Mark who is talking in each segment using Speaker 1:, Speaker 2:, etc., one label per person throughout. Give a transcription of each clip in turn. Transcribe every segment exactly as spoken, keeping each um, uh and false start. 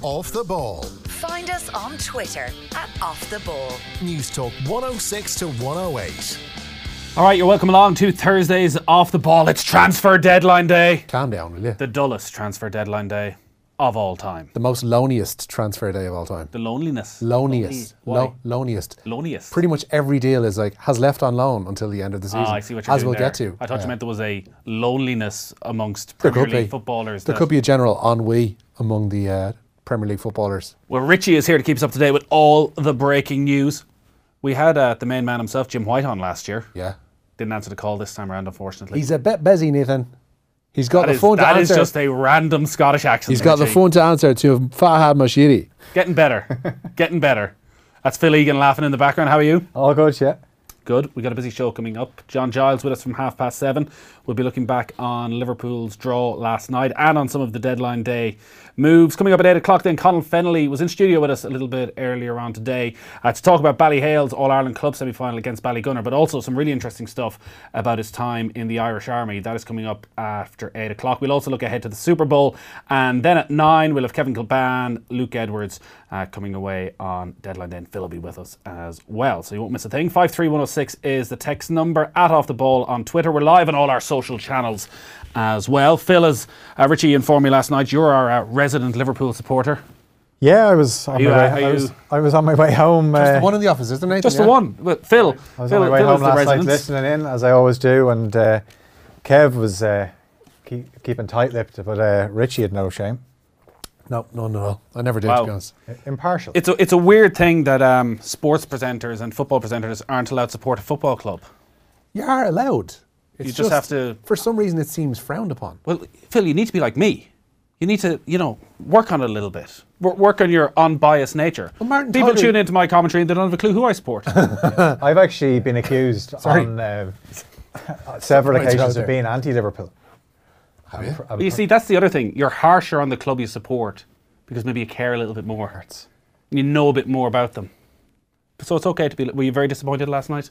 Speaker 1: Off the Ball.
Speaker 2: Find us on Twitter at Off the Ball.
Speaker 1: News Talk one oh six to one oh eight.
Speaker 3: All right, you're welcome along to Thursday's Off the Ball. It's transfer deadline day.
Speaker 4: Calm down, will you?
Speaker 3: The dullest transfer deadline day of all time.
Speaker 4: The most loneliest transfer day of all time.
Speaker 3: The loneliness.
Speaker 4: Loneliest.
Speaker 3: Lonely.
Speaker 4: Lo- loneliest.
Speaker 3: Loneliest.
Speaker 4: Pretty much every deal is like, has left on loan until the end of the season.
Speaker 3: Ah, I see what you're
Speaker 4: As
Speaker 3: doing
Speaker 4: we'll
Speaker 3: there.
Speaker 4: get to.
Speaker 3: I thought
Speaker 4: Yeah.
Speaker 3: you meant there was a loneliness amongst
Speaker 4: There
Speaker 3: Premier
Speaker 4: could
Speaker 3: League
Speaker 4: be.
Speaker 3: footballers.
Speaker 4: There
Speaker 3: that-
Speaker 4: could be a general ennui among the uh, Premier League footballers.
Speaker 3: Well, Richie is here to keep us up to date with all the breaking news. We had uh, the main man himself, Jim White, on last year.
Speaker 4: Yeah.
Speaker 3: Didn't answer the call this time around, unfortunately.
Speaker 4: He's a bit busy, Nathan. He's got
Speaker 3: That
Speaker 4: the
Speaker 3: is,
Speaker 4: phone to
Speaker 3: that is
Speaker 4: answer.
Speaker 3: just a random Scottish accent.
Speaker 4: He's got the
Speaker 3: Richie.
Speaker 4: phone to answer to Fahad Moshiri.
Speaker 3: Getting better. Getting better. That's Phil Egan laughing in the background. How are you?
Speaker 5: All good, yeah.
Speaker 3: Good. We got a busy show coming up. John Giles with us from half past seven. We'll be looking back on Liverpool's draw last night and on some of the deadline day moves. Coming up at eight o'clock then, Conal Fennelly was in studio with us a little bit earlier on today uh, to talk about Ballyhale's All-Ireland Club semi-final against Ballygunner, but also some really interesting stuff about his time in the Irish Army. That is coming up after eight o'clock. We'll also look ahead to the Super Bowl, and then at nine we'll have Kevin Kilban, Luke Edwards uh, coming away on deadline day, and Phil will be with us as well, so you won't miss a thing. five three one oh six is the text number, at Off the Ball on Twitter. We're live on all our social channels as well. Phil, as uh, Richie informed me last night, you're our uh, resident Liverpool supporter.
Speaker 5: Yeah, I was on,
Speaker 3: you,
Speaker 5: my,
Speaker 3: uh,
Speaker 5: way,
Speaker 3: are
Speaker 5: I,
Speaker 3: you-
Speaker 5: was, I was on my way home.
Speaker 4: Just
Speaker 5: uh,
Speaker 4: the one in the office, isn't it?
Speaker 3: Just
Speaker 4: yeah.
Speaker 3: the one. But Phil,
Speaker 5: I was
Speaker 3: Phil,
Speaker 5: on my way
Speaker 3: Phil
Speaker 5: home
Speaker 3: is the
Speaker 5: last night
Speaker 3: resident.
Speaker 5: listening in, as I always do, and uh, Kev was uh, keep, keeping tight-lipped, but uh, Richie had no shame.
Speaker 4: No, no, no, no. I never did,
Speaker 3: Wow.
Speaker 4: to be honest.
Speaker 5: Impartial.
Speaker 3: It's a, it's a weird thing that um, sports presenters and football presenters aren't allowed to support a football club.
Speaker 4: You are allowed. It's
Speaker 3: You just have to-
Speaker 4: For some reason, it seems frowned upon.
Speaker 3: Well, Phil, you need to be like me. You need to, you know, work on it a little bit. Wor- Work on your unbiased nature.
Speaker 4: Well, Martin
Speaker 3: People
Speaker 4: Tyler-
Speaker 3: tune into my commentary and they don't have a clue who I support.
Speaker 5: I've actually been accused
Speaker 4: Sorry.
Speaker 5: on uh, several
Speaker 4: Right,
Speaker 5: occasions
Speaker 4: out
Speaker 5: of
Speaker 4: there.
Speaker 5: being anti-Liverpool.
Speaker 4: Have you?
Speaker 5: I'm
Speaker 3: You see, that's the other thing. You're harsher on the club you support because maybe you care a little bit more. You know a bit more about them. So it's okay to be. Were you very disappointed last night?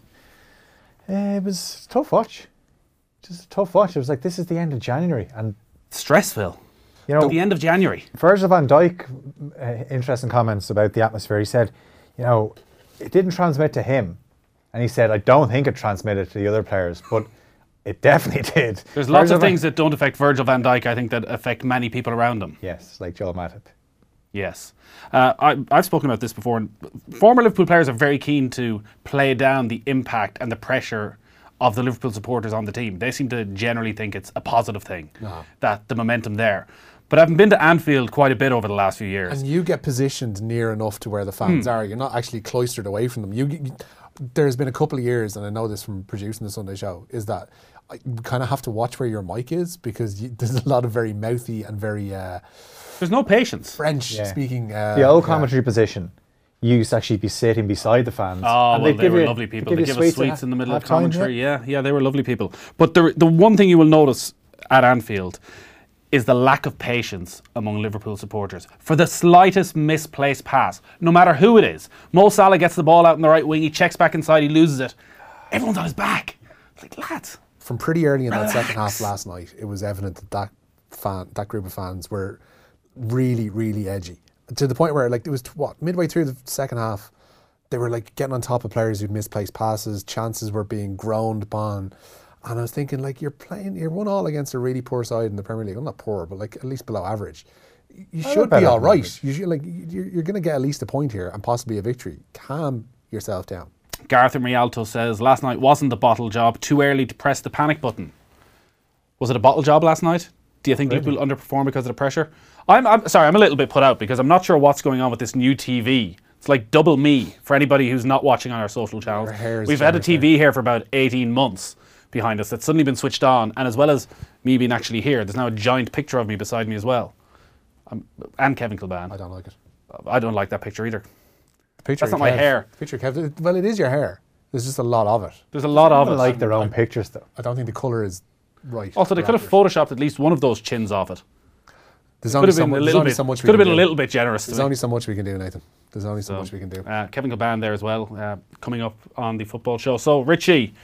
Speaker 5: Uh, it was a tough watch. Just a tough watch. It was like, this is the end of January. And,
Speaker 3: Stressful.
Speaker 5: you know,
Speaker 3: The end of January.
Speaker 5: Virgil van Dijk, uh, interesting comments about the atmosphere. He said, you know, it didn't transmit to him. And he said, I don't think it transmitted to the other players, but it definitely did.
Speaker 3: There's lots
Speaker 5: Virgil
Speaker 3: of
Speaker 5: van-
Speaker 3: things that don't affect Virgil van Dijk, I think, that affect many people around him.
Speaker 5: Yes, like Joel Matip.
Speaker 3: Yes. Uh, I, I've spoken about this before. And former Liverpool players are very keen to play down the impact and the pressure of the Liverpool supporters on the team. They seem to generally think it's a positive thing, that the momentum there. But I've been to Anfield quite a bit over the last few years.
Speaker 4: And you get positioned near enough to where the
Speaker 3: Hmm.
Speaker 4: fans are. You're not actually cloistered away from them. You, you, there's been a couple of years, and I know this from producing the Sunday show, is that I kind of have to watch where your mic is because you, there's a lot of very mouthy and very uh,
Speaker 3: There's no patience.
Speaker 4: French-speaking. Uh,
Speaker 5: The old
Speaker 4: yeah.
Speaker 5: commentary position, you used to actually be sitting beside the fans.
Speaker 3: Oh,
Speaker 5: and
Speaker 3: well,
Speaker 5: they'd
Speaker 3: they
Speaker 5: give
Speaker 3: were
Speaker 5: you-
Speaker 3: lovely
Speaker 5: they'd
Speaker 3: people. They
Speaker 5: you
Speaker 3: give us
Speaker 5: at
Speaker 3: sweets in the middle of
Speaker 5: half-time,
Speaker 3: commentary. Yeah. yeah, they were lovely people. But the the one thing you will notice at Anfield is the lack of patience among Liverpool supporters for the slightest misplaced pass, no matter who it is. Mo Salah gets the ball out in the right wing, he checks back inside, he loses it. Everyone's on his back. It's like, lads.
Speaker 4: From pretty early in
Speaker 3: Relax.
Speaker 4: that second half last night, it was evident that that, fan, that group of fans were really, really edgy. To the point where, like, it was, what, midway through the second half, they were, like, getting on top of players who'd misplaced passes, chances were being groaned upon. And I was thinking, like, you're playing, you're one all against a really poor side in the Premier League. Well, not poor, but, like, at least below average. You
Speaker 5: Oh,
Speaker 4: should
Speaker 5: better
Speaker 4: be all
Speaker 5: than
Speaker 4: right.
Speaker 5: average.
Speaker 4: You should, like, you're, you're going to get at least a point here and possibly a victory. Calm yourself down.
Speaker 3: Gareth in Rialto says, last night wasn't a bottle job, too early to press the panic button. Was it a bottle job last night? Do you think Liverpool underperformed because of the pressure? I'm, I'm sorry, I'm a little bit put out because I'm not sure what's going on with this new T V. It's like double me for anybody who's not watching on our social channels.
Speaker 4: Your hair is
Speaker 3: We've had a
Speaker 4: generous
Speaker 3: T V here for about eighteen months behind us that's suddenly been switched on, and as well as me being actually here, there's now a giant picture of me beside me as well. Um, and Kevin Kilban.
Speaker 4: I don't like it.
Speaker 3: I don't like that picture either.
Speaker 4: Picture
Speaker 3: That's
Speaker 4: of
Speaker 3: not my
Speaker 4: Kev-
Speaker 3: hair.
Speaker 4: Picture of Kev. Well, it is your hair. There's just a lot of it.
Speaker 3: There's a lot of
Speaker 5: People
Speaker 3: it.
Speaker 5: like their own pictures, though.
Speaker 4: I don't think the colour is right.
Speaker 3: Also, they
Speaker 4: or
Speaker 3: could have
Speaker 4: accurate.
Speaker 3: photoshopped at least one of those chins off it.
Speaker 4: There's
Speaker 3: Could
Speaker 4: only
Speaker 3: have
Speaker 4: so
Speaker 3: been
Speaker 4: much.
Speaker 3: a
Speaker 4: There's
Speaker 3: little
Speaker 4: only
Speaker 3: bit.
Speaker 4: so much. we
Speaker 3: Could have
Speaker 4: can
Speaker 3: been a
Speaker 4: do.
Speaker 3: little bit generous.
Speaker 4: There's
Speaker 3: to me.
Speaker 4: only so much we can do, Nathan. There's only so,
Speaker 3: So,
Speaker 4: much we can do.
Speaker 3: Uh, Kevin Kilban there as well, uh, coming up on the football show. So, Richie,
Speaker 4: Yep.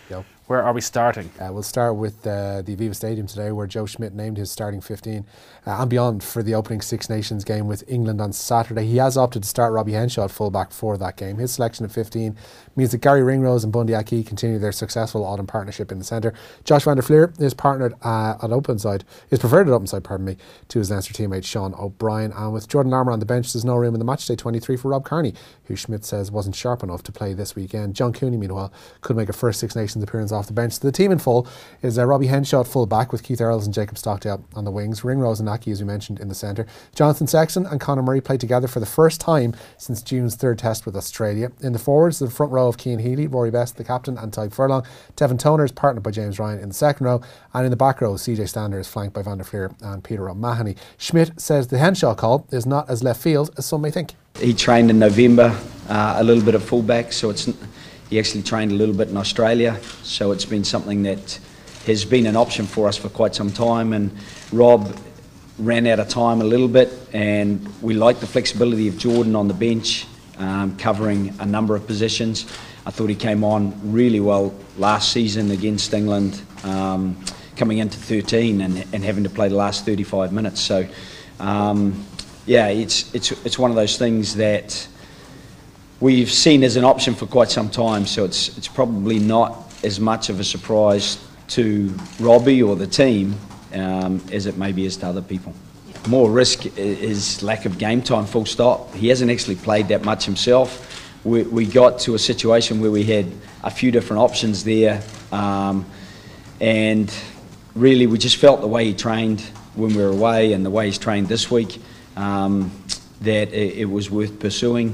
Speaker 3: Where are we starting?
Speaker 4: Uh, we'll start with uh, the Aviva Stadium today, where Joe Schmidt named his starting fifteen uh, and beyond for the opening Six Nations game with England on Saturday. He has opted to start Robbie Henshaw at fullback for that game. His selection of fifteen means that Gary Ringrose and Bundy Aki continue their successful autumn partnership in the centre. Josh van der Fleer is partnered uh, at open side, is preferred at open side, pardon me, to his Leinster teammate Sean O'Brien. And with Jordan Larmour on the bench, there's no room in the matchday twenty-three for Rob Kearney, who Schmidt says wasn't sharp enough to play this weekend. John Cooney, meanwhile, could make a first Six Nations appearance off the bench. So the team in full is uh, Robbie Henshaw at full back with Keith Earls and Jacob Stockdale on the wings. Ringrose and Aki, as we mentioned, in the centre. Jonathan Sexton and Conor Murray played together for the first time since June's third test with Australia. In the forwards, the front row of Cian Healy, Rory Best, the captain, and Tyke Furlong. Devin Toner is partnered by James Ryan in the second row. And in the back row, C J Stander is flanked by Van der Fleer and Peter O'Mahony. Schmidt says the Henshaw call is not as left field as some may think.
Speaker 6: He trained in November, uh, a little bit of fullback, so it's he actually trained a little bit in Australia, so it's been something that has been an option for us for quite some time. And Rob ran out of time a little bit, and we like the flexibility of Jordan on the bench, um, covering a number of positions. I thought he came on really well last season against England, um, coming into thirteen and, and having to play the last thirty-five minutes. So, um, yeah, it's it's it's one of those things that we've seen as an option for quite some time. So it's it's probably not as much of a surprise to Robbie or the team um, as it maybe is to other people. More risk is lack of game time, full stop. He hasn't actually played that much himself. We, we got to a situation where we had a few different options there, um, and really we just felt the way he trained when we were away and the way he's trained this week, um, that it, it was worth pursuing.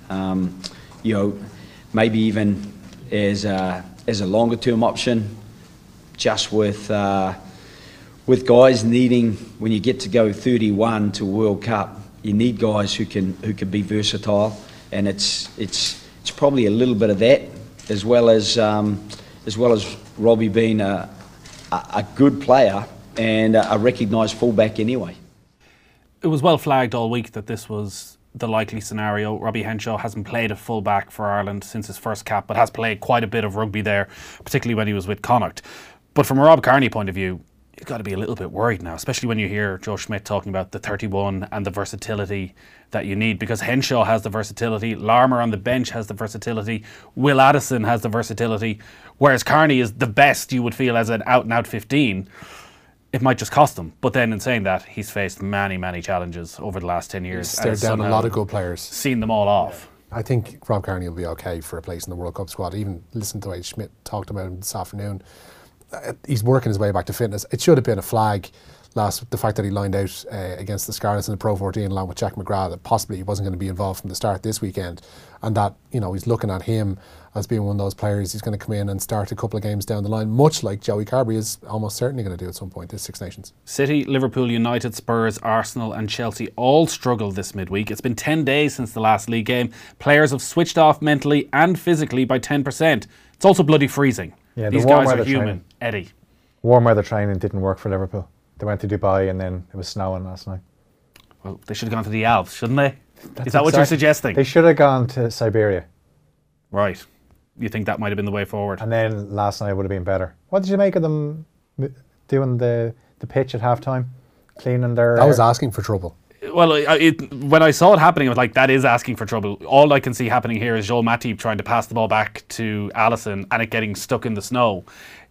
Speaker 6: Um, you know, maybe even as a, as a longer term option, just with uh, with guys needing, when you get to go thirty-one to World Cup, you need guys who can who can be versatile, and it's it's it's probably a little bit of that, as well as um, as well as Robbie being a a, a good player and a, a recognised fullback anyway.
Speaker 3: It was well flagged all week that this was the likely scenario. Robbie Henshaw hasn't played a full-back for Ireland since his first cap, but has played quite a bit of rugby there, particularly when he was with Connacht. But from a Rob Kearney point of view, you've got to be a little bit worried now, especially when you hear Joe Schmidt talking about the thirty-one and the versatility that you need, because Henshaw has the versatility, Larmour on the bench has the versatility, Will Addison has the versatility, whereas Kearney is the best you would feel as an out-and-out fifteen. It might just cost him. But then in saying that, he's faced many, many challenges over the last ten years.
Speaker 4: He's stared down a lot of good players.
Speaker 3: Seen them all off.
Speaker 4: I think Rob Kearney will be okay for a place in the World Cup squad. Even listen to the way Schmidt talked about him this afternoon. Uh, he's working his way back to fitness. It should have been a flag last, the fact that he lined out uh, against the Scarlets in the Pro fourteen along with Jack McGrath, that possibly he wasn't going to be involved from the start this weekend, and that, you know, he's looking at him as being one of those players who's going to come in and start a couple of games down the line, much like Joey Carberry is almost certainly going to do at some point this Six Nations.
Speaker 3: City, Liverpool, United, Spurs, Arsenal and Chelsea all struggled this midweek. It's been ten days since the last league game. Players have switched off mentally and physically by ten percent. It's also bloody freezing.
Speaker 5: Yeah,
Speaker 3: These
Speaker 5: the warm
Speaker 3: guys are
Speaker 5: weather
Speaker 3: human.
Speaker 5: training.
Speaker 3: Eddie.
Speaker 5: Warm weather training didn't work for Liverpool. They went to Dubai and then it was snowing last night.
Speaker 3: Well, they should have gone to the Alps, shouldn't they?
Speaker 5: That's
Speaker 3: Is that what you're
Speaker 5: exact-
Speaker 3: suggesting?
Speaker 5: They should have gone to Siberia.
Speaker 3: Right. You think that might have been the way forward?
Speaker 5: And then last night would have been better. What did you make of them m- doing the, the pitch at half time? Cleaning their...
Speaker 4: That was asking for trouble.
Speaker 3: Well, it, it, when I saw it happening, I was like, that is asking for trouble. All I can see happening here is Joel Matip trying to pass the ball back to Allison and it getting stuck in the snow.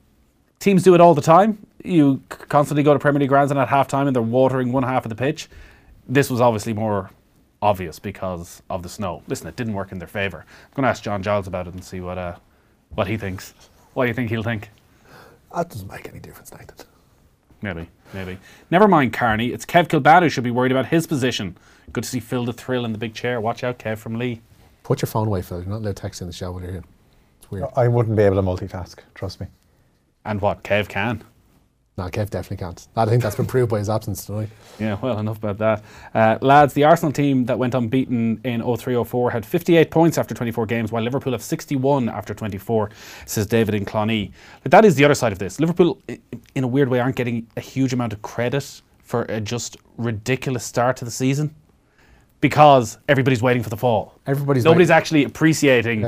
Speaker 3: Teams do it all the time. You constantly go to Premier League grounds and at half time and they're watering one half of the pitch. This was obviously more obvious because of the snow. Listen, it didn't work in their favour. I'm going to ask John Giles about it and see what uh, what he thinks. What do you think he'll think?
Speaker 4: That doesn't make any difference, Nathan.
Speaker 3: Maybe, maybe. Never mind Kearney. It's Kev Kilbane who should be worried about his position. Good to see Phil the Thrill in the big chair. Watch out, Kev from Lee.
Speaker 4: Put your phone away, Phil. You're not allowed to text in the show while you're here. It's weird.
Speaker 5: I wouldn't be able to multitask, trust me.
Speaker 3: And what? Kev can.
Speaker 4: No, Kev definitely can't. I think that's been proved by his absence tonight.
Speaker 3: Yeah, well, enough about that. Uh, lads, the Arsenal team that went unbeaten in oh three oh four had fifty-eight points after twenty-four games, while Liverpool have sixty-one after twenty-four, says David in Clonee. But that is the other side of this. Liverpool, in a weird way, aren't getting a huge amount of credit for a just ridiculous start to the season because everybody's waiting for the fall.
Speaker 4: Everybody's
Speaker 3: Nobody's
Speaker 4: waiting.
Speaker 3: actually appreciating
Speaker 4: Yeah.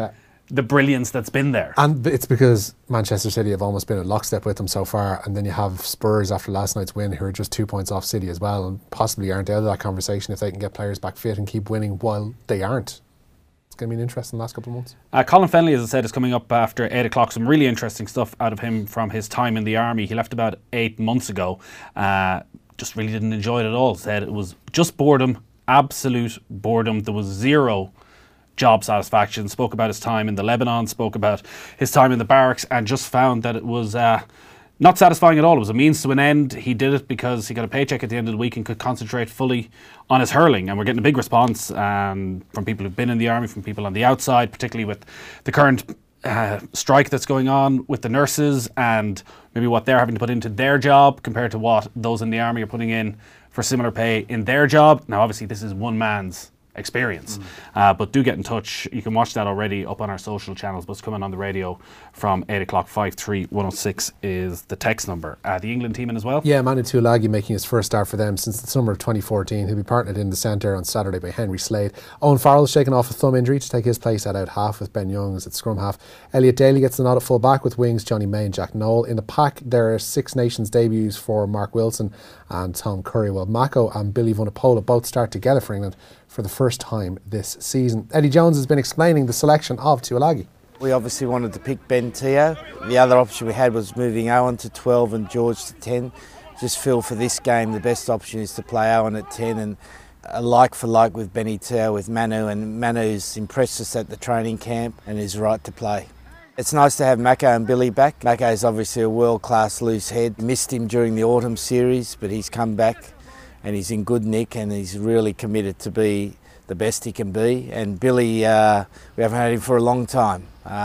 Speaker 3: the brilliance that's been there.
Speaker 4: And it's because Manchester City have almost been in lockstep with them so far, and then you have Spurs after last night's win who are just two points off City as well, and possibly aren't out of that conversation if they can get players back fit and keep winning while they aren't. It's going to be an interesting last couple of months.
Speaker 3: Uh, Colin Fennelly, as I said, is coming up after eight o'clock. Some really interesting stuff out of him from his time in the army. He left about eight months ago. Uh, just really didn't enjoy it at all. Said it was just boredom, absolute boredom. There was zero job satisfaction. Spoke about his time in the Lebanon, spoke about his time in the barracks, and just found that it was uh, not satisfying at all. It was a means to an end. He did it because he got a paycheck at the end of the week and could concentrate fully on his hurling. And we're getting a big response um, from people who've been in the army, from people on the outside, particularly with the current uh, strike that's going on with the nurses, and maybe what they're having to put into their job compared to what those in the army are putting in for similar pay in their job. Now, obviously, this is one man's experience, mm. uh, but do get in touch. You can watch that already up on our social channels, but it's coming on the radio from eight o'clock. Five three one oh six is the text number. Uh, the England team in as well.
Speaker 4: Yeah, Manu Tuilagi making his first start for them since the summer of twenty fourteen. He'll be partnered in the centre on Saturday by Henry Slade. Owen Farrell's shaken off a thumb injury to take his place at out half with Ben Youngs at scrum half. Elliot Daly gets the nod at full back with wings Johnny May and Jack Noel. In the pack there are Six Nations debuts for Mark Wilson and Tom Curry, while Mako and Billy Vunipola both start together for England for the first time this season. Eddie Jones has been explaining the selection of Tuilagi.
Speaker 7: We obviously wanted to pick Ben Teo. The other option we had was moving Owen to twelve and George to ten. Just feel for this game the best option is to play Owen at ten, and a like for like with Benny Teo with Manu, and Manu's impressed us at the training camp and is right to play. It's nice to have Mako and Billy back. Mako is obviously a world-class loose head. Missed him during the autumn series, but he's come back and he's in good nick and he's really committed to be the best he can be. And Billy, uh, we haven't had him for a long time.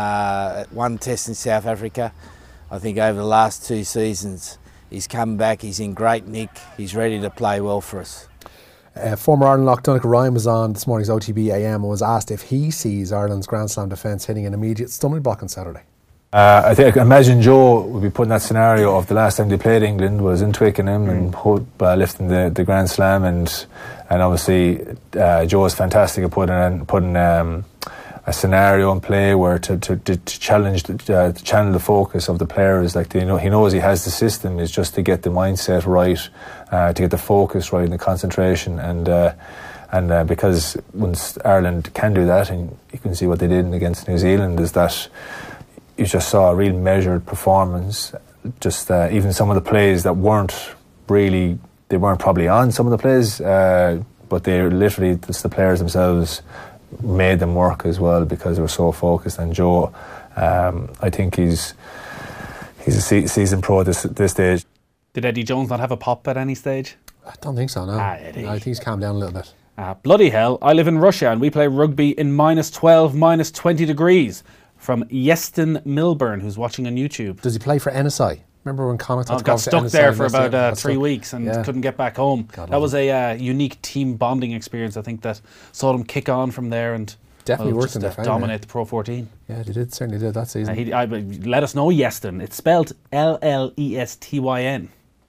Speaker 7: Uh, one test in South Africa, I think over the last two seasons, he's come back, he's in great nick, he's ready to play well for us.
Speaker 4: Uh, former Ireland lock Donncha Ryan was on this morning's O T B A M and was asked if he sees Ireland's Grand Slam defence hitting an immediate stumbling block on Saturday.
Speaker 8: Uh, I think I imagine Joe would be putting that scenario of the last time they played England was in Twickenham mm. and hold, uh, lifting the, the Grand Slam, and and obviously uh, Joe is fantastic at putting putting um, a scenario in play where to to, to, to challenge the, uh, to channel the focus of the players. Like, they know, he knows he has the system. Is just to get the mindset right, uh, to get the focus right and the concentration, and uh, and uh, because once Ireland can do that, and you can see what they did against New Zealand, is that you just saw a real measured performance. Just uh, even some of the plays that weren't really, they weren't probably on some of the plays, uh, but they literally, just the players themselves made them work as well because they were so focused. And Joe, um, I think he's he's a se- seasoned pro at this, this stage.
Speaker 3: Did Eddie Jones not have a pop at any stage?
Speaker 4: I don't think so, no.
Speaker 3: Ah, Eddie.
Speaker 4: No, I think he's calmed down a little bit.
Speaker 3: Uh, bloody hell, I live in Russia and we play rugby in minus twelve, minus twenty degrees. From Yeston Milburn, who's watching on YouTube.
Speaker 4: Does he play for N S I? Remember when Connacht
Speaker 3: oh, got stuck there for about uh, three
Speaker 4: stuck.
Speaker 3: weeks and
Speaker 4: yeah.
Speaker 3: couldn't get back home.
Speaker 4: God,
Speaker 3: that was a uh, unique team bonding experience, I think, that saw them kick on from there and
Speaker 4: definitely
Speaker 3: well,
Speaker 4: worked
Speaker 3: just,
Speaker 4: in
Speaker 3: uh,
Speaker 4: their
Speaker 3: dominate the Pro fourteen.
Speaker 4: Yeah, they did, certainly did that season.
Speaker 3: Uh, he, I, let us know, Yeston. It's spelled L L E S T Y N.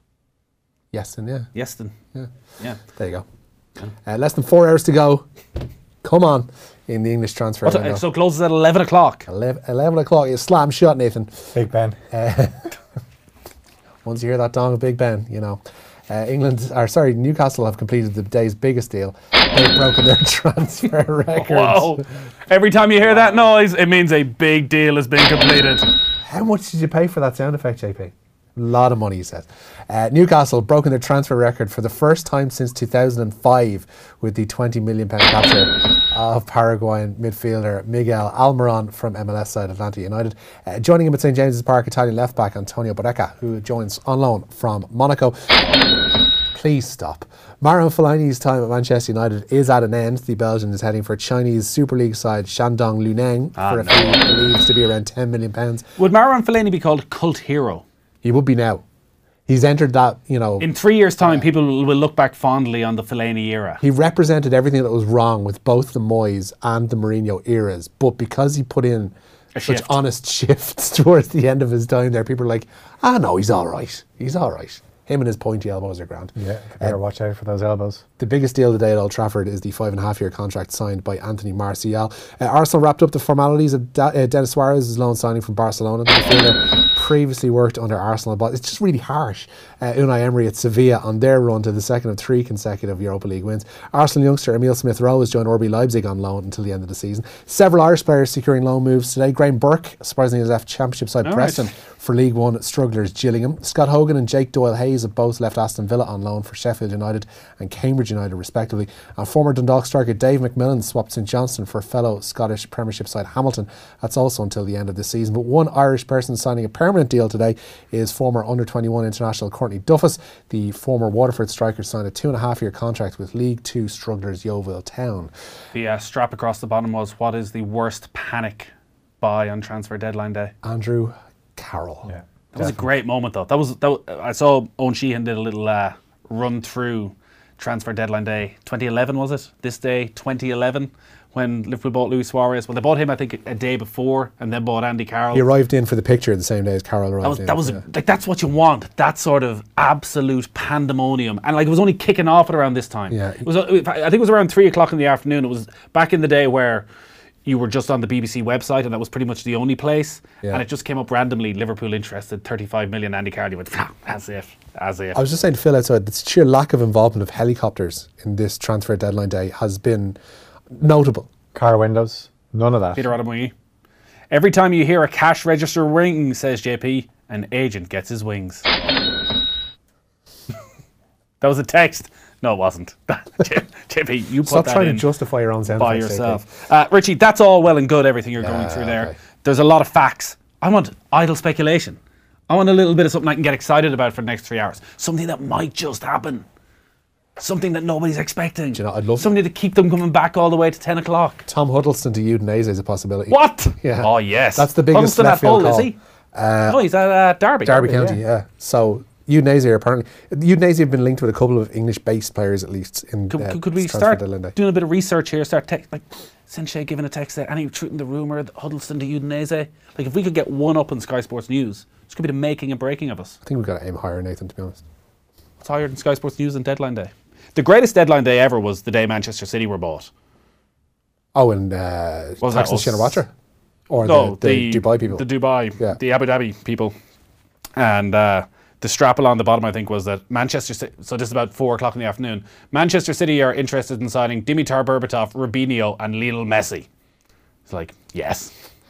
Speaker 4: Yeston, yeah.
Speaker 3: Yeston.
Speaker 4: Yeah.
Speaker 3: Yeah.
Speaker 4: There you go. Uh, less than four hours to go. Come on. In the English transfer
Speaker 3: window. Uh, so closes at eleven o'clock.
Speaker 4: eleven, eleven o'clock. You slam shut, Nathan.
Speaker 5: Big Ben.
Speaker 4: Uh, once you hear that dong of Big Ben, you know. Uh, England, or sorry, Newcastle have completed the day's biggest deal. They've broken their transfer records.
Speaker 3: Whoa. Every time you hear that noise, it means a big deal has been completed.
Speaker 4: How much did you pay for that sound effect, J P? A lot of money, he says. Uh, Newcastle broken their transfer record for the first time since two thousand five with the twenty million pound capture of Paraguayan midfielder Miguel Almiron from M L S side Atlanta United. Uh, joining him at St James's Park, Italian left back Antonio Barreca, who joins on loan from Monaco. Please stop. Marouane Fellaini's time at Manchester United is at an end. The Belgian is heading for Chinese Super League side Shandong Luneng ah, for a no. fee he believes to be around ten million pounds.
Speaker 3: Would Marouane Fellaini be called cult hero?
Speaker 4: He would be now. He's entered that, you know...
Speaker 3: In three years' time, uh, people will look back fondly on the Fellaini era.
Speaker 4: He represented everything that was wrong with both the Moyes and the Mourinho eras, but because he put in a such shift. honest shifts towards the end of his time there, people are like, ah, no, he's all right. He's all right. Him and his pointy elbows are grand.
Speaker 5: Yeah, better uh, watch out for those elbows.
Speaker 4: The biggest deal today at Old Trafford is the five and a half year contract signed by Anthony Martial. Uh, Arsenal wrapped up the formalities of da- uh, Denis Suarez's loan signing from Barcelona. The midfielder previously worked under Arsenal, but it's just really harsh. Uh, Unai Emery at Sevilla on their run to the second of three consecutive Europa League wins. Arsenal youngster Emil Smith-Rowe has joined R B Leipzig on loan until the end of the season. Several Irish players securing loan moves today. Graham Burke surprisingly has left Championship side
Speaker 3: All
Speaker 4: Preston
Speaker 3: right.
Speaker 4: for League One strugglers Gillingham. Scott Hogan and Jake Doyle-Hayes have both left Aston Villa on loan for Sheffield United and Cambridge United respectively. And former Dundalk striker Dave McMillan swapped St Johnstone for fellow Scottish Premiership side Hamilton. That's also until the end of the season. But one Irish person signing a permanent deal today is former under twenty-one international Courtney Duffus. The former Waterford striker signed a two and a half year contract with League Two strugglers Yeovil Town.
Speaker 3: The uh, strap across the bottom was, what is the worst panic buy on transfer deadline day?
Speaker 4: Andrew Carroll.
Speaker 5: Yeah.
Speaker 3: That was a great moment, though. That was, that was I saw Owen Sheehan did a little uh, run through transfer deadline day. twenty eleven was it? This day, twenty eleven, when Liverpool bought Luis Suarez. Well, they bought him, I think, a day before, and then bought Andy Carroll.
Speaker 4: He arrived in for the picture the same day as Carroll arrived
Speaker 3: That was,
Speaker 4: in.
Speaker 3: that was
Speaker 4: yeah.
Speaker 3: like that's what you want. That sort of absolute pandemonium, and like it was only kicking off at around this time.
Speaker 4: Yeah.
Speaker 3: It was. I think it was around three o'clock in the afternoon. It was back in the day where you were just on the B B C website, and that was pretty much the only place.
Speaker 4: Yeah.
Speaker 3: And it just came up randomly. Liverpool interested, thirty-five million. Andy Carroll. You went, as if, as if.
Speaker 4: I was just saying to Phil outside, the sheer lack of involvement of helicopters in this transfer deadline day has been notable.
Speaker 5: Car windows, none of that.
Speaker 3: Peter Adamoyi. Every time you hear a cash register ring, says J P, an agent gets his wings. That was a text. No, it wasn't. J P, you put
Speaker 4: Stop
Speaker 3: that
Speaker 4: trying
Speaker 3: in
Speaker 4: to justify your own sound
Speaker 3: by
Speaker 4: effects,
Speaker 3: yourself. Uh, Richie, that's all well and good, everything you're going
Speaker 4: Yeah,
Speaker 3: through there.
Speaker 4: okay.
Speaker 3: There's a lot of facts. I want idle speculation. I want a little bit of something I can get excited about for the next three hours. Something that might just happen. Something that nobody's expecting.
Speaker 4: Do you know, I'd love-
Speaker 3: Something to keep them coming back all the way to ten o'clock.
Speaker 4: Tom Huddleston to Udinese is a possibility.
Speaker 3: What?
Speaker 4: Yeah.
Speaker 3: Oh, yes.
Speaker 4: That's the biggest
Speaker 3: Huddleston
Speaker 4: left
Speaker 3: at
Speaker 4: field
Speaker 3: Hull,
Speaker 4: call.
Speaker 3: is he? oh, he's at uh, Derby.
Speaker 4: Derby
Speaker 5: Derby,
Speaker 4: County,
Speaker 5: yeah.
Speaker 4: yeah. So Udinese are apparently Udinese have been linked with a couple of English-based players at least. In
Speaker 3: Could,
Speaker 4: uh,
Speaker 3: could, could we
Speaker 4: transfer
Speaker 3: start
Speaker 4: deadline day.
Speaker 3: doing a bit of research here? Start text like Sinchay giving a text there. Any truth in the rumour that Huddleston to Udinese? Like if we could get one up on Sky Sports News, this could be the making and breaking of us.
Speaker 4: I think we've got to aim higher, Nathan. To be honest,
Speaker 3: It's higher than Sky Sports News and deadline day. The greatest deadline day ever was the day Manchester City were bought.
Speaker 4: oh, and uh,
Speaker 3: What was that?
Speaker 4: Thaksin Shinawatra, or
Speaker 3: No,
Speaker 4: the, the, Dubai people.
Speaker 3: The Dubai,
Speaker 4: Yeah.
Speaker 3: the Abu Dhabi people. And uh, the strap along the bottom, I think, was that Manchester City, so this is about four o'clock in the afternoon, Manchester City are interested in signing Dimitar Berbatov, Rubinho and Lionel Messi. It's like, yes.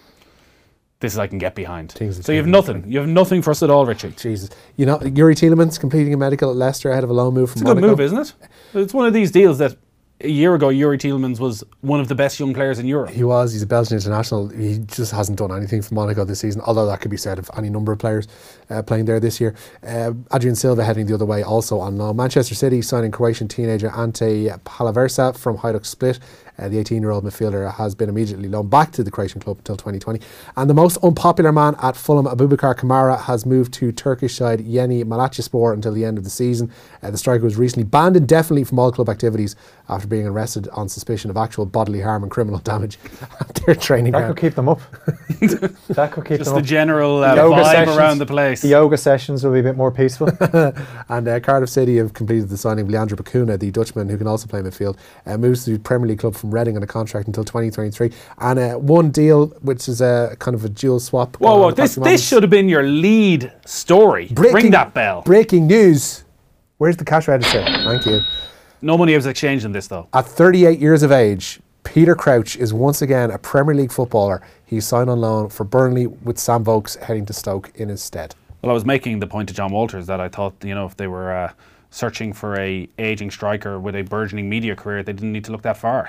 Speaker 3: This is I can get behind.
Speaker 4: Things are
Speaker 3: So you have
Speaker 4: changing.
Speaker 3: nothing. You have nothing for us at all, Richie.
Speaker 4: Jesus, you know, Yuri Tielemans completing a medical at Leicester ahead of a loan move from
Speaker 3: It's a good
Speaker 4: Monaco.
Speaker 3: move, isn't it? It's one of these deals that a year ago, Yuri Tielemans was one of the best young players in Europe.
Speaker 4: He was. He's a Belgian international. He just hasn't done anything for Monaco this season, although that could be said of any number of players uh, playing there this year. Uh, Adrian Silva heading the other way also on loan. Manchester City signing Croatian teenager Ante Palaversa from Hajduk Split. Uh, the eighteen-year-old midfielder has been immediately loaned back to the Croatian club until twenty twenty. And the most unpopular man at Fulham, Abubakar Kamara, has moved to Turkish side Yeni Malatyaspor until the end of the season. Uh, the striker was recently banned indefinitely from all club activities after being arrested on suspicion of actual bodily harm and criminal damage at their training
Speaker 5: That
Speaker 4: ground.
Speaker 5: could keep them up. That could keep
Speaker 3: Just
Speaker 5: them
Speaker 3: the
Speaker 5: up.
Speaker 3: general uh,
Speaker 5: Yoga
Speaker 3: vibe
Speaker 5: sessions-
Speaker 3: around the place.
Speaker 5: The yoga sessions will be a bit more peaceful.
Speaker 4: And uh, Cardiff City have completed the signing of Leandro Bacuna, the Dutchman who can also play midfield. Uh, moves to the Premier League club from Reading on a contract until twenty twenty-three. And uh, one deal, which is a kind of a dual swap.
Speaker 3: Whoa,
Speaker 4: going
Speaker 3: whoa!
Speaker 4: on at
Speaker 3: This
Speaker 4: the moment.
Speaker 3: this should have been your lead story. Ring that bell.
Speaker 4: Breaking news. Where's the cash register? Thank you.
Speaker 3: No money was exchanged in this, though.
Speaker 4: At thirty-eight years of age, Peter Crouch is once again a Premier League footballer. He's signed on loan for Burnley with Sam Vokes heading to Stoke in his stead.
Speaker 3: Well, I was making the point to John Walters that I thought, you know, if they were uh, searching for a aging striker with a burgeoning media career, they didn't need to look that far.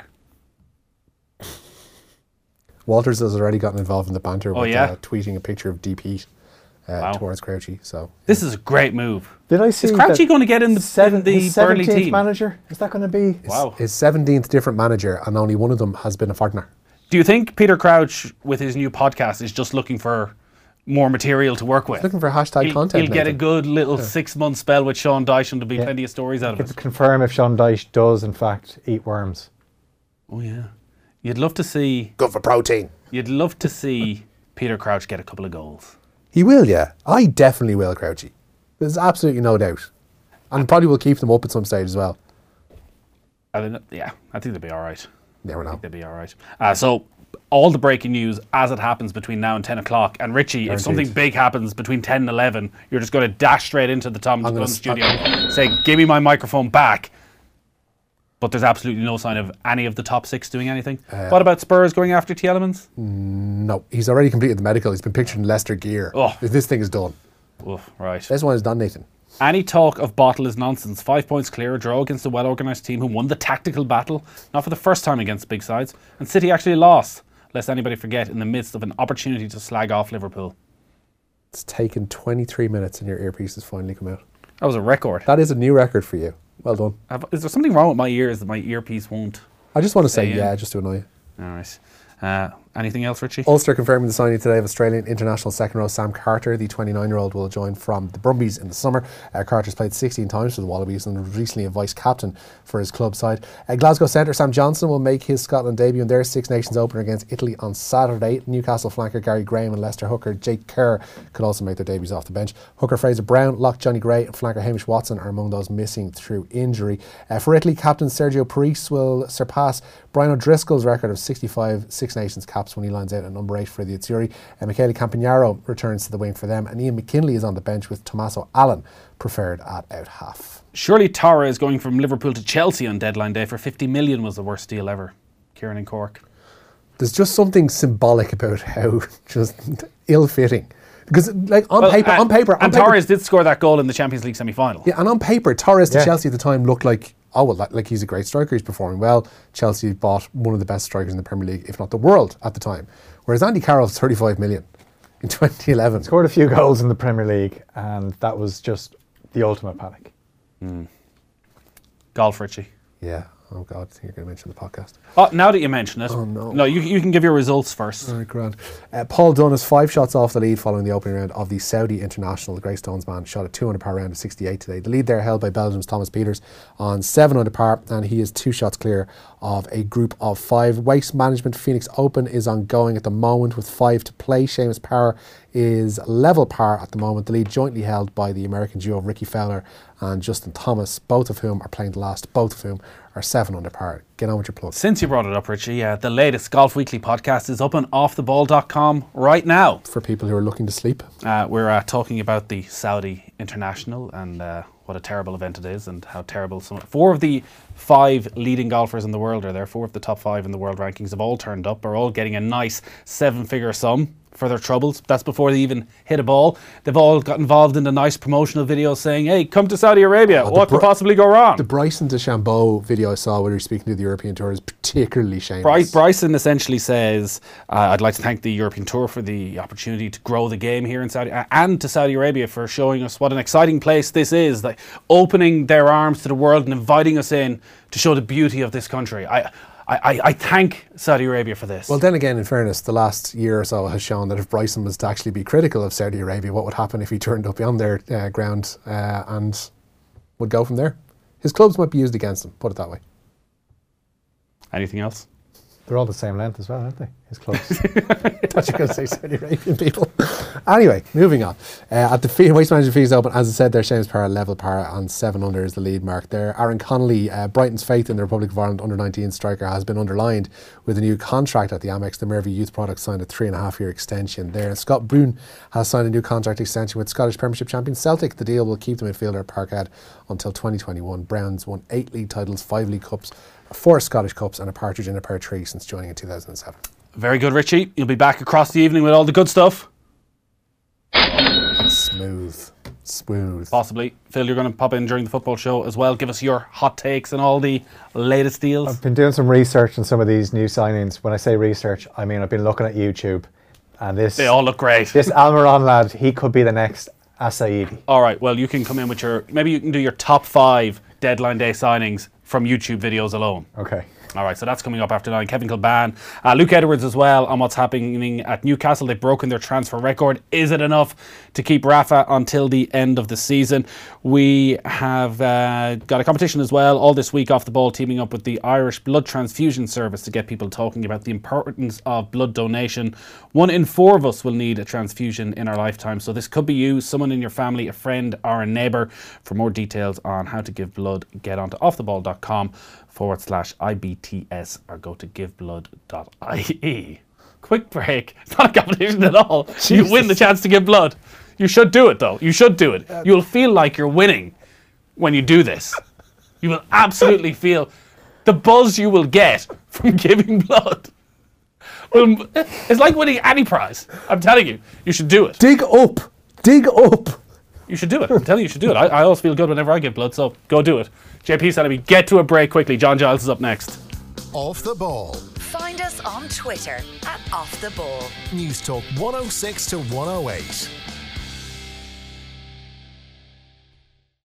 Speaker 4: Walters has already gotten involved in the banter
Speaker 3: Oh,
Speaker 4: with
Speaker 3: yeah?
Speaker 4: uh, tweeting a picture of D P uh,
Speaker 3: Wow.
Speaker 4: towards Crouchy. So
Speaker 3: This is a great move.
Speaker 5: Did I see
Speaker 3: Is Crouchy
Speaker 5: that
Speaker 3: going to get in the,
Speaker 5: seven,
Speaker 3: in the
Speaker 5: his
Speaker 3: Burnley
Speaker 5: seventeenth
Speaker 3: team?
Speaker 5: manager? Is that going to be?
Speaker 3: Wow.
Speaker 4: his seventeenth different manager, and only one of them has been a partner.
Speaker 3: Do you think Peter Crouch, with his new podcast, is just looking for more material to work with?
Speaker 4: Looking for hashtag
Speaker 3: he'll,
Speaker 4: content.
Speaker 3: He'll get a
Speaker 4: Nathan.
Speaker 3: good little six-month spell with Sean Dyche, and there'll be
Speaker 5: Yeah.
Speaker 3: plenty of stories out of
Speaker 5: It's
Speaker 3: it.
Speaker 5: confirm if Sean Dyche does in fact eat worms.
Speaker 3: Oh yeah, you'd love to see.
Speaker 4: Good for protein.
Speaker 3: You'd love to see Peter Crouch get a couple of goals.
Speaker 4: He will, yeah. I definitely will, Crouchy. There's absolutely no doubt. And probably will keep them up at some stage as well.
Speaker 3: I don't know. Yeah, I think they'll be all right.
Speaker 4: Never
Speaker 3: I
Speaker 4: know.
Speaker 3: think they'll be all right. Uh, so, all the breaking news as it happens between now and ten o'clock. And Richie,
Speaker 4: Guaranteed.
Speaker 3: if something big happens between ten and eleven, you're just going to dash straight into the Tom
Speaker 4: I'm gonna
Speaker 3: Dunn
Speaker 4: s-
Speaker 3: studio, say, give me my microphone back. But there's absolutely no sign of any of the top six doing anything.
Speaker 4: Uh,
Speaker 3: what about Spurs going after Tielemans?
Speaker 4: No, he's already completed the medical. He's been pictured in Leicester gear.
Speaker 3: Oh.
Speaker 4: This thing is done.
Speaker 3: Oof, right.
Speaker 4: This one is done, Nathan.
Speaker 3: Any talk of bottle is nonsense. Five points clear, a draw against a well-organised team who won the tactical battle, not for the first time against big sides. And City actually lost, lest anybody forget, in the midst of an opportunity to slag off Liverpool.
Speaker 4: It's taken twenty-three minutes and your earpiece has finally come out.
Speaker 3: That was a record.
Speaker 4: That is a new record for you. Well done.
Speaker 3: Have, is there something wrong with my ears that my earpiece won't?
Speaker 4: I just want to say
Speaker 3: Stay in.
Speaker 4: yeah, just to annoy you.
Speaker 3: All right. Uh, anything else, Richie?
Speaker 4: Ulster confirming the signing today of Australian international second row Sam Carter. The twenty-nine-year-old will join from the Brumbies in the summer. Uh, Carter's played sixteen times for the Wallabies and was recently a vice-captain for his club side. Uh, Glasgow centre Sam Johnson will make his Scotland debut in their Six Nations opener against Italy on Saturday. Newcastle flanker Gary Graham and Leicester hooker Jake Kerr could also make their debuts off the bench. Hooker Fraser Brown, lock Johnny Gray and flanker Hamish Watson are among those missing through injury. Uh, for Italy, captain Sergio Paris will surpass Brian O'Driscoll's record of sixty-five Six Nations caps when he lines out at number eight for the Azzurri. Uh, Michele Campagnaro returns to the wing for them, and Ian McKinley is on the bench with Tommaso Allen preferred at out half.
Speaker 3: Surely Torres going from Liverpool to Chelsea on deadline day for fifty million was the worst deal ever. Kieran and Cork.
Speaker 4: There's just something symbolic about how just ill-fitting. Because like on
Speaker 3: Well,
Speaker 4: paper,
Speaker 3: and,
Speaker 4: on paper, on
Speaker 3: and
Speaker 4: paper,
Speaker 3: Torres did score that goal in the Champions League semi-final.
Speaker 4: yeah, and on paper, Torres to
Speaker 5: Yeah.
Speaker 4: Chelsea at the time looked like, oh well, like, like he's a great striker, he's performing well. Chelsea bought one of the best strikers in the Premier League, if not the world, at the time. Whereas Andy Carroll's thirty-five million in twenty eleven.
Speaker 5: Scored a few goals in the Premier League, and that was just the ultimate panic.
Speaker 3: Golf, Richie.
Speaker 4: Yeah. Oh God, I think you're going to mention the podcast.
Speaker 3: Oh, now that you mention it.
Speaker 4: Oh, no.
Speaker 3: No, you, you can give your results first.
Speaker 4: All right, grand. Uh, Paul Dunn is five shots off the lead following the opening round of the Saudi International. The Greystones man shot a two under par round of sixty-eight today. The lead there held by Belgium's Thomas Peters on seven under par, and he is two shots clear of a group of five. Waste Management Phoenix Open is ongoing at the moment with five to play. Seamus Power is level par at the moment. The lead jointly held by the American duo Ricky Fowler and Justin Thomas, both of whom are playing the last, both of whom are seven under par. Get on with your plugs.
Speaker 3: Since you brought it up, Richie, uh, the latest Golf Weekly podcast is up on off the ball dot com right now.
Speaker 4: For people who are looking to sleep.
Speaker 3: Uh, we're uh, talking about the Saudi International and uh, what a terrible event it is and how terrible some... Four of the five leading golfers in the world are there. Four of the top five in the world rankings have all turned up, are all getting a nice seven-figure sum for their troubles. That's before they even hit a ball. They've all got involved in a nice promotional video saying, hey, come to Saudi Arabia.
Speaker 4: Oh, the
Speaker 3: what could
Speaker 4: Bri-
Speaker 3: possibly go wrong?
Speaker 4: The Bryson DeChambeau video I saw where he was speaking to the European Tour is particularly shameless.
Speaker 3: Bry- Bryson essentially says, uh, I'd like to thank the European Tour for the opportunity to grow the game here in Saudi uh, and to Saudi Arabia for showing us what an exciting place this is, like opening their arms to the world and inviting us in to show the beauty of this country. I, I, I thank Saudi Arabia for this.
Speaker 4: Well, then again, in fairness, the last year or so has shown that if Bryson was to actually be critical of Saudi Arabia, what would happen if he turned up on their uh, ground uh, and would go from there? His clubs might be used against him, put it that way.
Speaker 3: Anything else?
Speaker 5: They're all the same length as well, aren't they? His clubs.
Speaker 4: I thought you were going to say Saudi Arabian people. Anyway, moving on. Uh, at the fee, Waste Management Fees Open, as I said, there Seamus Power level par on seven under is the lead mark there. Aaron Connolly, uh, Brighton's faith in the Republic of Ireland under nineteen striker, has been underlined with a new contract at the Amex. The Mervy Youth Product signed a three and a half year extension there. And Scott Boone has signed a new contract extension with Scottish Premiership champion Celtic. The deal will keep the midfielder at Parkhead until twenty twenty-one. Browns won eight league titles, five league cups, four Scottish Cups and a partridge in a pear tree since joining in two thousand seven.
Speaker 3: Very good, Richie. You'll be back across the evening with all the good stuff.
Speaker 4: Smooth. Smooth.
Speaker 3: Possibly. Phil, you're going to pop in during the football show as well. Give us your hot takes and all the latest deals.
Speaker 5: I've been doing some research on some of these new signings. When I say research, I mean I've been looking at YouTube, and this
Speaker 3: They all look great.
Speaker 5: this Almiron lad, he could be the next Asaidi.
Speaker 3: All right, well, you can come in with your... Maybe you can do your top five deadline day signings from YouTube videos alone.
Speaker 5: Okay.
Speaker 3: All right, so that's coming up after nine. Kevin Kilban, uh, Luke Edwards as well on what's happening at Newcastle. They've broken their transfer record. Is it enough to keep Rafa until the end of the season? We have uh, got a competition as well all this week, Off the Ball, teaming up with the Irish Blood Transfusion Service to get people talking about the importance of blood donation. One in four of us will need a transfusion in our lifetime, so this could be you, someone in your family, a friend or a neighbour. For more details on how to give blood, get onto offtheball.com forward slash IBTS or go to giveblood dot I E. Quick break. It's not a competition at all. Jesus. You win the chance to give blood. You should do it though. You should do it. You'll feel like you're winning when you do this. You will absolutely feel the buzz you will get from giving blood. Well, it's like winning any prize. I'm telling you, you should do it.
Speaker 4: Dig up. Dig up.
Speaker 3: You should do it. I'm telling you, you should do it. I, I always feel good whenever I give blood, so go do it. J P said, get to a break quickly. John Giles is up next.
Speaker 1: Off the Ball.
Speaker 2: Find us on Twitter at Off the Ball.
Speaker 1: News Talk one oh six to one oh eight.